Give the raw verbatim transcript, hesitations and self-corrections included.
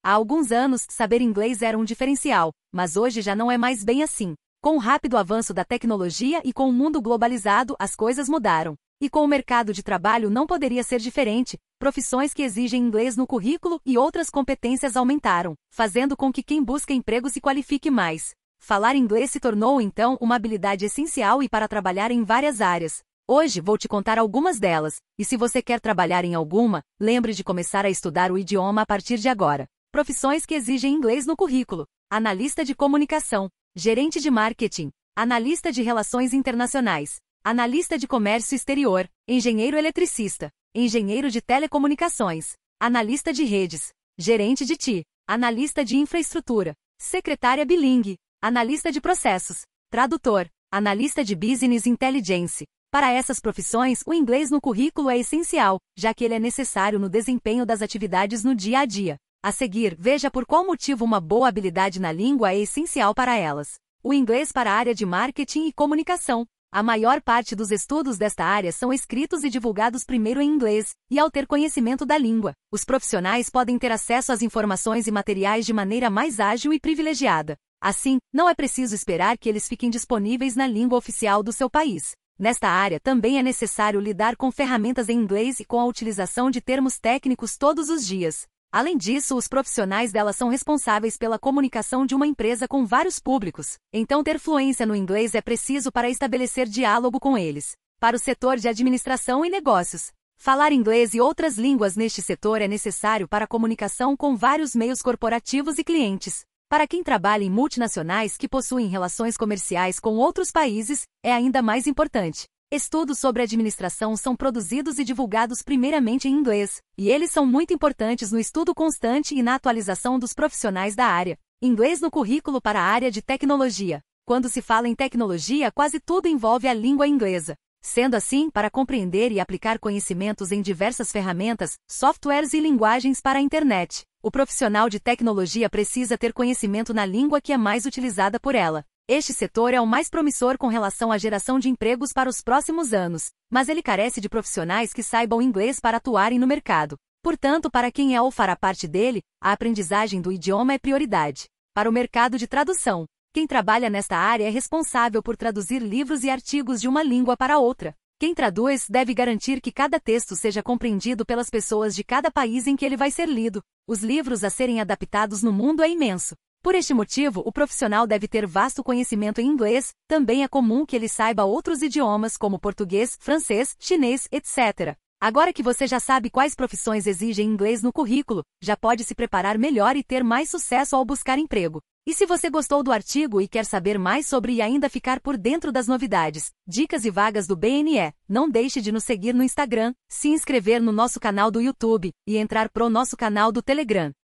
Há alguns anos, saber inglês era um diferencial, mas hoje já não é mais bem assim. Com o rápido avanço da tecnologia e com o mundo globalizado, as coisas mudaram. E com o mercado de trabalho não poderia ser diferente. Profissões que exigem inglês no currículo e outras competências aumentaram, fazendo com que quem busca emprego se qualifique mais. Falar inglês se tornou, então, uma habilidade essencial e para trabalhar em várias áreas. Hoje vou te contar algumas delas, e se você quer trabalhar em alguma, lembre de começar a estudar o idioma a partir de agora. Profissões que exigem inglês no currículo: analista de comunicação, gerente de marketing, analista de relações internacionais, analista de comércio exterior, engenheiro eletricista, engenheiro de telecomunicações, analista de redes, gerente de T I, analista de infraestrutura, secretária bilingue, analista de processos, tradutor, analista de business intelligence. Para essas profissões, o inglês no currículo é essencial, já que ele é necessário no desempenho das atividades no dia a dia. A seguir, veja por qual motivo uma boa habilidade na língua é essencial para elas. O inglês para a área de marketing e comunicação. A maior parte dos estudos desta área são escritos e divulgados primeiro em inglês, e ao ter conhecimento da língua, os profissionais podem ter acesso às informações e materiais de maneira mais ágil e privilegiada. Assim, não é preciso esperar que eles fiquem disponíveis na língua oficial do seu país. Nesta área também é necessário lidar com ferramentas em inglês e com a utilização de termos técnicos todos os dias. Além disso, os profissionais dela são responsáveis pela comunicação de uma empresa com vários públicos. Então, ter fluência no inglês é preciso para estabelecer diálogo com eles. Para o setor de administração e negócios, falar inglês e outras línguas neste setor é necessário para a comunicação com vários meios corporativos e clientes. Para quem trabalha em multinacionais que possuem relações comerciais com outros países, é ainda mais importante. Estudos sobre administração são produzidos e divulgados primeiramente em inglês, e eles são muito importantes no estudo constante e na atualização dos profissionais da área. Inglês no currículo para a área de tecnologia. Quando se fala em tecnologia, quase tudo envolve a língua inglesa. Sendo assim, para compreender e aplicar conhecimentos em diversas ferramentas, softwares e linguagens para a internet, o profissional de tecnologia precisa ter conhecimento na língua que é mais utilizada por ela. Este setor é o mais promissor com relação à geração de empregos para os próximos anos, mas ele carece de profissionais que saibam inglês para atuarem no mercado. Portanto, para quem é ou fará parte dele, a aprendizagem do idioma é prioridade. Para o mercado de tradução, quem trabalha nesta área é responsável por traduzir livros e artigos de uma língua para outra. Quem traduz deve garantir que cada texto seja compreendido pelas pessoas de cada país em que ele vai ser lido. Os livros a serem adaptados no mundo é imenso. Por este motivo, o profissional deve ter vasto conhecimento em inglês. Também é comum que ele saiba outros idiomas como português, francês, chinês, etcétera. Agora que você já sabe quais profissões exigem inglês no currículo, já pode se preparar melhor e ter mais sucesso ao buscar emprego. E se você gostou do artigo e quer saber mais sobre e ainda ficar por dentro das novidades, dicas e vagas do B N E, não deixe de nos seguir no Instagram, se inscrever no nosso canal do YouTube e entrar pro nosso canal do Telegram.